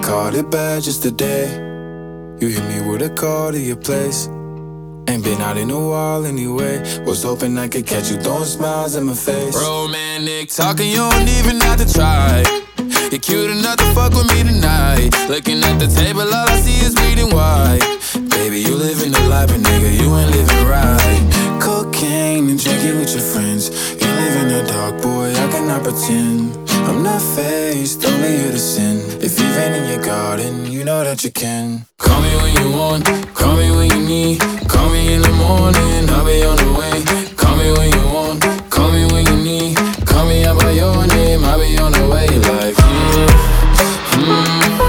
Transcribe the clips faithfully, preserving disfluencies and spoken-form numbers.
called it bad just today. You hit me with a call to your place. Ain't been out in a while anyway. Was hoping I could catch you throwing smiles in my face. Romantic talking, you don't even have to try. You're cute enough to fuck with me tonight. Looking at the table, all I see is bleeding white. Baby, you living the life, but nigga, you ain't living right. Cocaine and drinking with your friends. You live in the dark, boy, I cannot pretend. I'm not faced, only here to sin. If you've been in your garden, you know that you can. Call me when you want, call me when you need. Call me in the morning, I'll be on the way. Call me when you want, call me when you need. Call me out by your name, I'll be on the way. Like, mm, mm,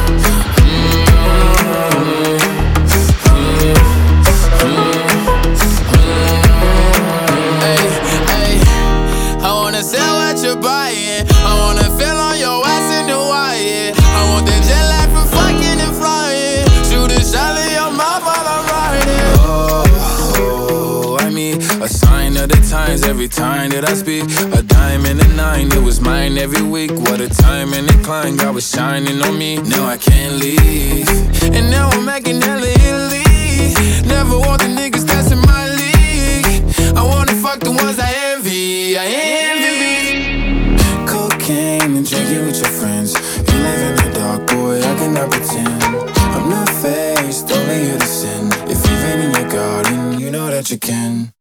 sell what you're buying. I wanna feel on your ass in the wire. I want that jet lag from fucking and flying. Shoot a shot in your mouth while I'm riding. Oh, I mean, a sign of the times every time that I speak. A dime and a nine, it was mine every week. What a time and a climb, God was shining on me. Now I can't leave, and now I'm making hella Italy. Never want the niggas that's in my league. I wanna fuck the ones I envy. I envy. Cocaine and drinking with your friends. You live in the dark, boy, I cannot pretend. I'm not faced, only here to sin. If you've been in your garden, you know that you can.